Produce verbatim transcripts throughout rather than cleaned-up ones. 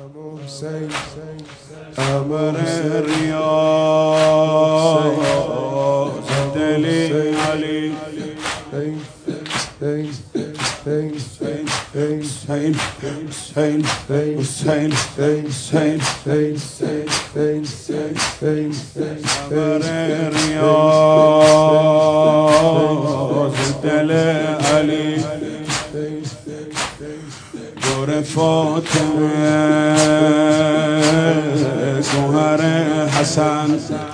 امر ریاض دل علی حسین حسین حسین حسین امر ریاض دل علی دور فاطمه گوهر حسن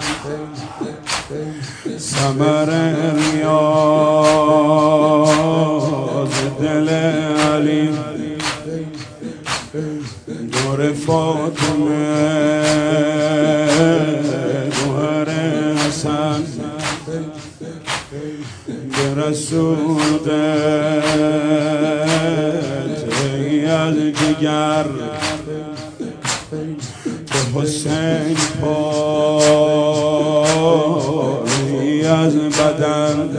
ثمر ریاض دل علی دور فاطمه گوهر حسن به رسول از دیگر به حسین پای از بدن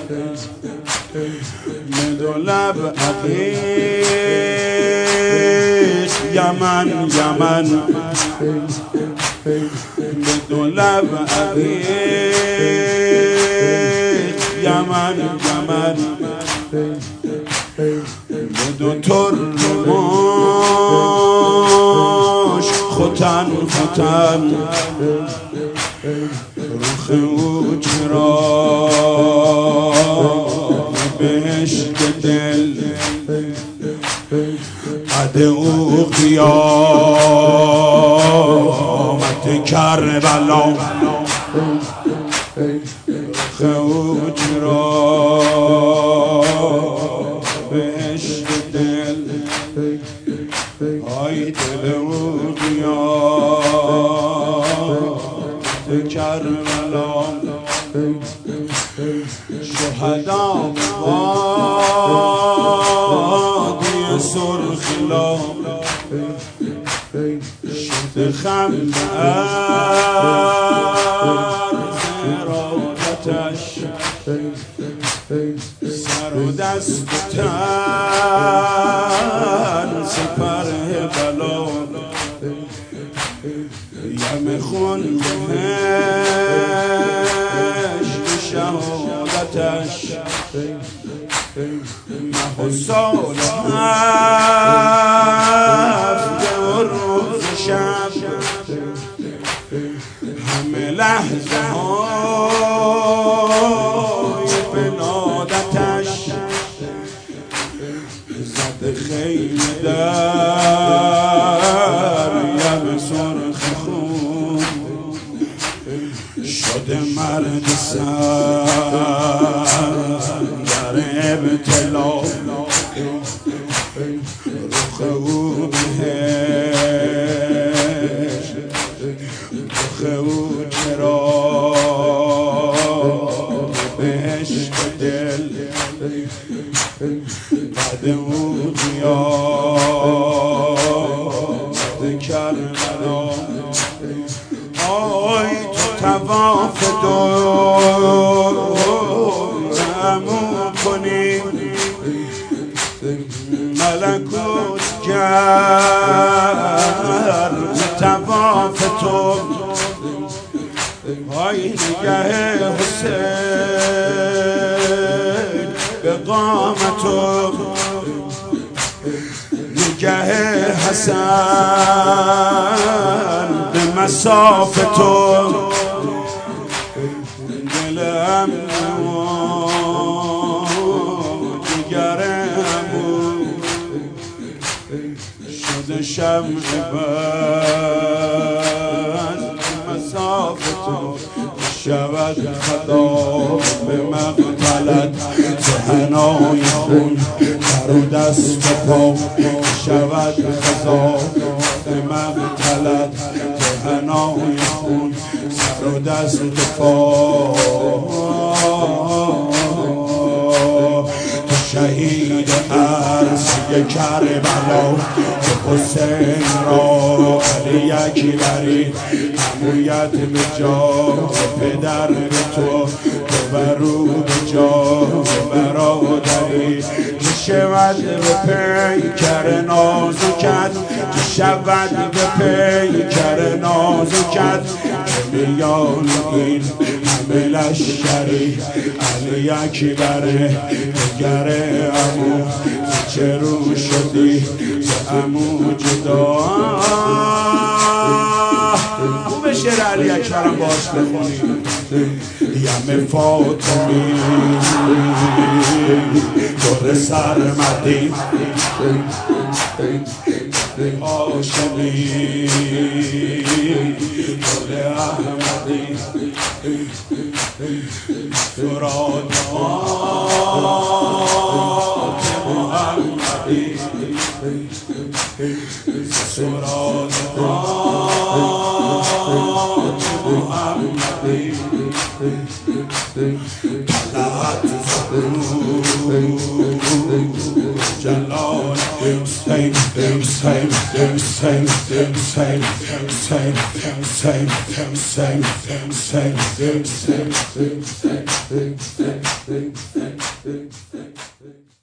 به دو لب عقیق یمن یمن به دو لب عقیق یمن یمن به دو ترماش ختن ختن رخ او چرا بهشت دل عد او قیامت کربلا رخ او چرا بهشت دل آی دل او قیامت کربلا شهدا وادی سرخلا شد خم عرض ارادتش سر و دست تن سپر بلا یم خون بهشت شهادتش مه و سال هفته و روز شب همه لحظه های بنادتش زد خیمه در یم سرخ خون شده مرد سر در ابتلا رخ او بهشت رخ او چرا بهشت دل بعد او قیامت کربلا آی تو طواف دورمون کنی ملکوت کرد طواف تو آی نگه حسین به قامت نگه حسن به مساف تو دلم دیگرم شده شمع بز مساف تو شود خدا به مقتلت ذهنای خون در و دست پا شود خدا به مقتلت ذهنای خون سر و دست پا تو شهید عرصه کربلا که حسین را علی اکبری عمویت به جای پدر به تو تو برو به جای برادری شود به پیکر نازکت شود به پیکر نازکت که میان این همه لشکری علی اکبره نگره عمو چه رو شدی به عمو جدا خوب شعر علی اکبرم باش بخونی یم فاطمی دور سرمدی هاشمی دور احمدی سراد محمدی سراد محمدی طلعت جلال حسین حسین حسین حسین حسین حسین حسین حسین حسین